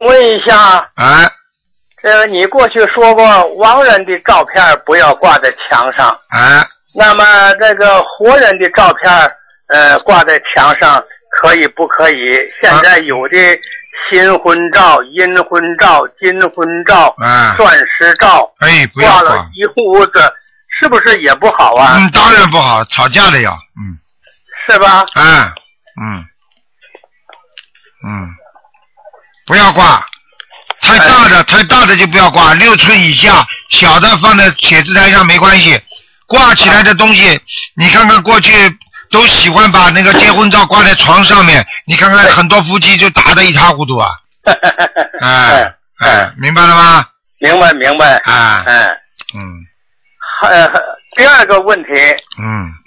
问一下， 哎， 这个你过去说过，亡人的照片不要挂在墙上， 哎， 那么这个活人的照片，挂在墙上可以不可以？现在有的新婚照、阴婚照、金婚照、钻石照， 哎，不要挂了一屋子，是不是也不好啊？ 嗯，当然不好，吵架的要， 是吧？ 不要挂，太大的就不要挂，6寸以下，小的放在写字台上没关系。挂起来的东西，你看看过去都喜欢把那个结婚照挂在床上面，你看看很多夫妻就打得一塌糊涂啊。明白了吗？ 明白。第二个问题，